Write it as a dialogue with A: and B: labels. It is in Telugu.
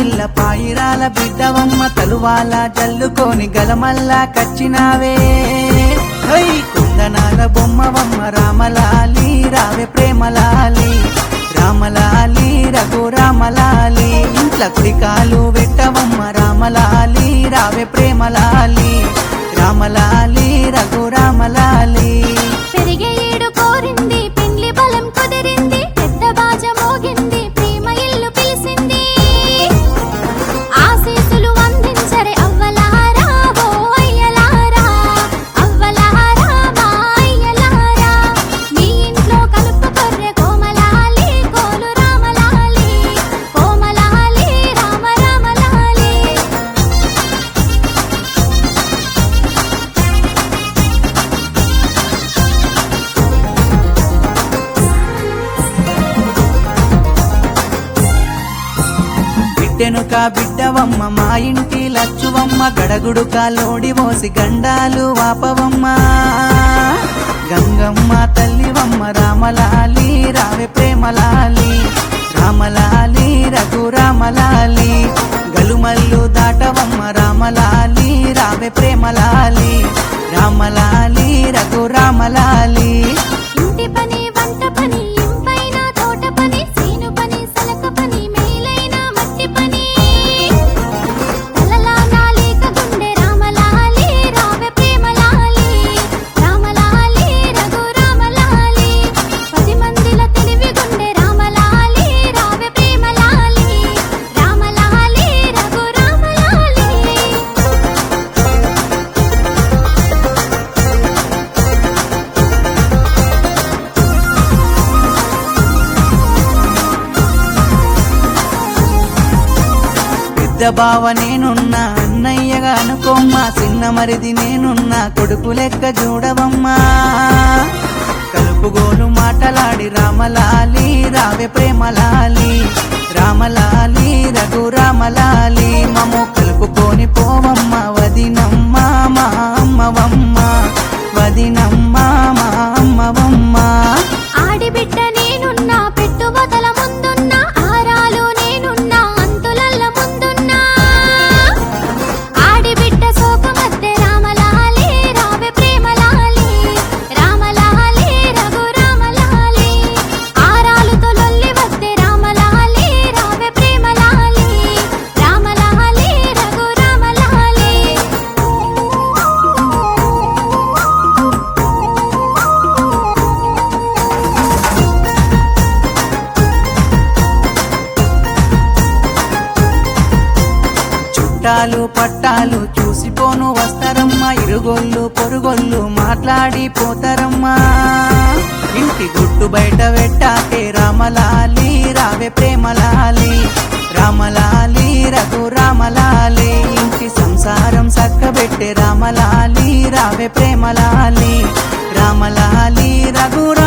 A: పిల్ల పాయిరాల బిడ్డవమ్మ తలువాల జల్లుకొని గలమల్లా కచ్చినావే కుందనాల బొమ్మవమ్మ రామలాలి రావే ప్రేమలాలి రామలాలి రఘురామలాలి ఇంట్ల కుడికాలు వెట్టవమ్మ రామలాలి రావే ప్రేమలాలి రామలాలి రఘురామలాలి
B: పెరిగే ఏడు కోరింది పెండ్లి బలం కుదిరింది పెద్ద బాజ మోగింది ప్రేమ ఇల్లు పిలిసింది ఆశీసులు అందించరే అవ్వలారా ఓ అయ్యలారా అవ్వలారా మా అయ్యలారా మీ ఇంట్లో కలుపు కొర్రె కోమలాలి కోలు రామలాలి కోమలాలి రామ రామలాలి
A: బిడ్డెనుక బిడ్డవమ్మ మా ఇంటి లచ్చువమ్మ గడగుడుక లోడి మోసి గండాలు వాపవమ్మ గంగమ్మ తల్లివమ్మ రామలాలి రావే ప్రేమలాలి రామలాలి రఘురామలాలి గలుమల్లు దాటవమ్మ రామలాలి రావే ప్రేమలాలి రామలాలి రఘురామలాలి
B: ఇంటి పని వంట పని ఇంపైన తోట పని సీను పని సలక పని మేలైన మట్టి పని తలలా నాలిక గుండె రామలాలి రావే ప్రేమలాలి రామలాలి రఘురామలాలి 10 మందిల తెలివి గుండె రామలాలి రావే ప్రేమలాలి రామలాలి రఘురామలాలి
A: పెద్ద బావ నేనున్నా అన్నయ్యగా అనుకోమ్మా చిన్న మరిది నేనున్నా కొడుకు లెక్క చూడవమ్మా కలుపుగోలు మాటలాడి రామలాలి రావే ప్రేమలాలి రామలాలి రఘురామలాలి మమ్ము కలుపుకొని పోవమ్మ వదినమ్మ మా అమ్మవమ్మ వదినమ్మ మా అమ్మవమ్మ
B: ఆడిబిడ్డ నేనున్నా పెట్టుబదల ముందున్నా ఆరాలు నేనున్నా అంతులల్ల ముందున్నా ఆడిబిడ్డ సోక మధ్య రామలాలి రావే ప్రేమలాలి రామలాలి రఘురామలాలి ఆరాలుతో లొల్లి వద్దే రామలాలి రావే ప్రేమలాలి రామలాలి రఘురామలాలి
A: చుట్టాలు పట్టాలు చూసిపోను వస్తారమ్మా ఇరుగొల్లు పొరుగొల్లు మాట్లాడిపోతారమ్మా ఇంటి గుట్టు బయట పెట్టాకే రామలాలి రావే ప్రేమలాలి రామలాలి రఘురామలాలి ఇంటి సంసారం చక్కబెట్టే రామలాలి రావే ప్రేమలాలి రామలాలి రఘురామలాలి